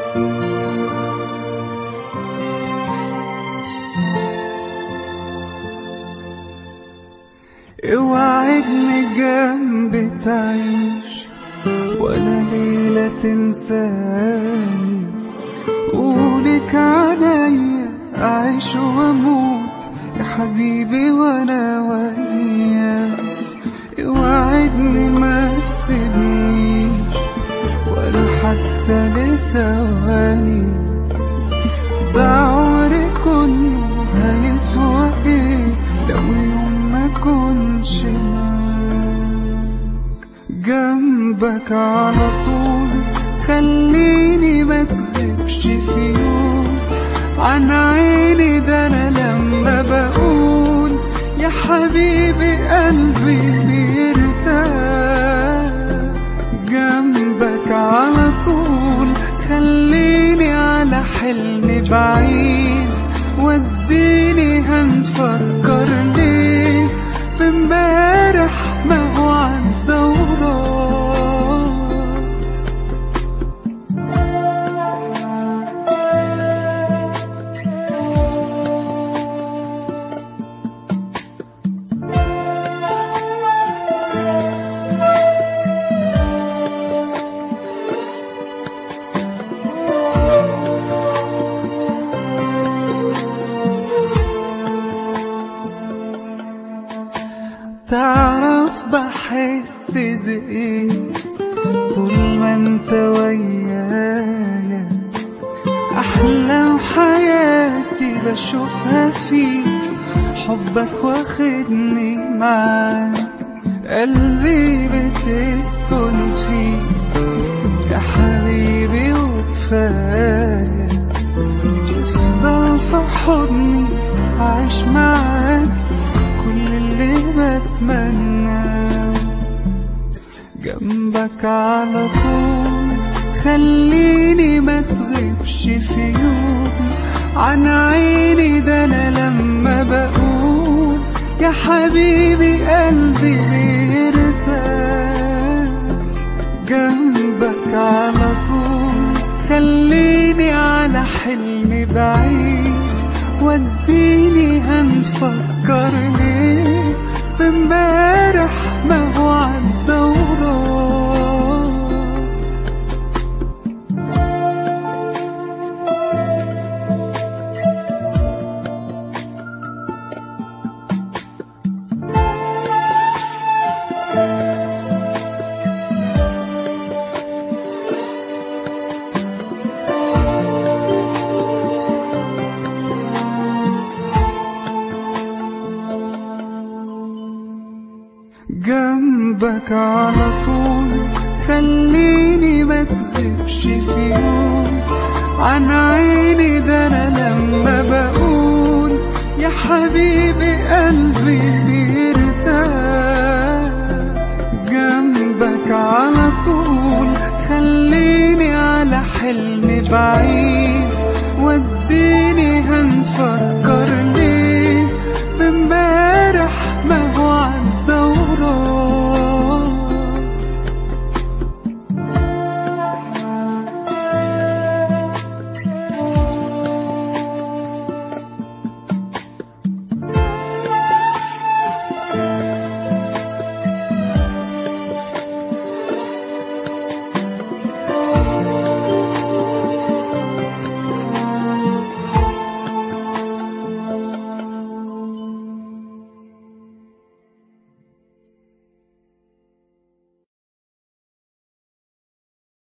اوعدني جنبي تعيش ولا ليلة تنساني، قولك عليا أعيش وأموت يا حبيبي وأنا وياك. اوعدني ما تسيبنيش ولا حتى لثواني، ده عمري كله هيسوى ايه لو يوم ما كنش معاك. جنبك على طول خليني ما تغيبش في يوم عن عيني، ده انا لما بقول يا حبيبي قلبي بيرتاح. جنبك على طول خليني على حلمي بعيد، وديني هنفكر ليه في امبارح ما هو عدى وراه. تعرف بحس بإيه طول ما انت ويايا، أحلام حياتي بشوفها فيك، حبك واخدني معاك، قلبي بتسكن فيك يا حبيبي وكفاية. تفضل في حضني عايش معاك كل اللي بتمناه. جنبك على طول خليني ما تغيبش في يوم عن عيني، ده انا لما بقول يا حبيبي قلبي بيرتاح. جنبك على طول خليني على حلمي بعيد، وديني هنفكر ليه في امبارح ما هو عدى وراه. جنبك على طول خليني ما تغيبش في يوم عن عيني، ده انا لما بقول يا حبيبي قلبي بيرتاح. جنبك على طول خليني على حلمي بعيد، وديني هنفكر